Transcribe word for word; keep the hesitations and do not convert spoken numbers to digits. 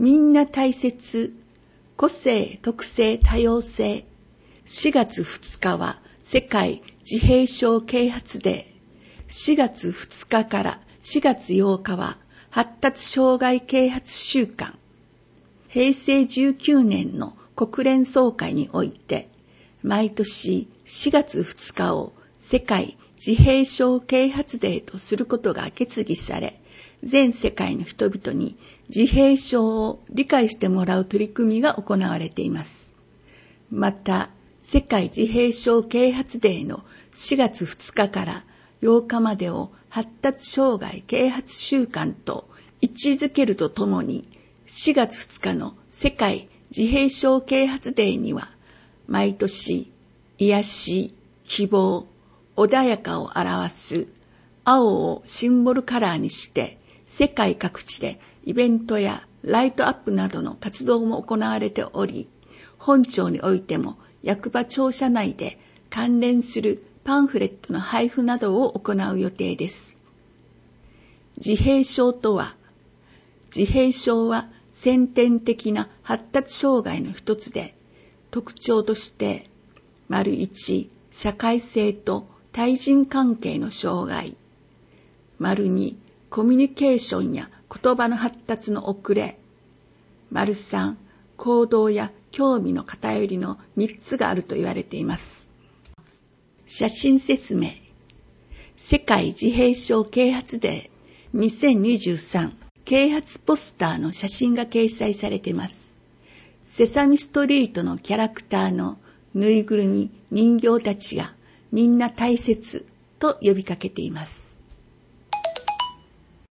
みんな大切、個性、特性、多様性。しがつふつかは世界自閉症啓発デー。しがつふつかからしがつようかは発達障害啓発週間。へいせいじゅうきゅうねんの国連総会において、毎年しがつふつかを世界自閉症啓発デーとすることが決議され、全世界の人々に自閉症を理解してもらう取り組みが行われています。また、世界自閉症啓発デーのしがつふつかからようかまでを発達障害啓発週間と位置づけるとともに、しがつふつかの世界自閉症啓発デーには、毎年、癒し、希望、穏やかを表す青をシンボルカラーにして、世界各地でイベントやライトアップなどの活動も行われており、本庁においても役場庁舎内で関連するパンフレットの配布などを行う予定です。自閉症とは、自閉症は先天的な発達障害の一つで、特徴として、丸一、社会性と対人関係の障害。丸二、コミュニケーションや言葉の発達の遅れ。丸三、行動や興味の偏りの三つがあると言われています。写真説明。世界自閉症啓発デーにせんにじゅうさん啓発ポスターの写真が掲載されています。セサミストリートのキャラクターのぬいぐるみ人形たちがみんな大切と呼びかけています。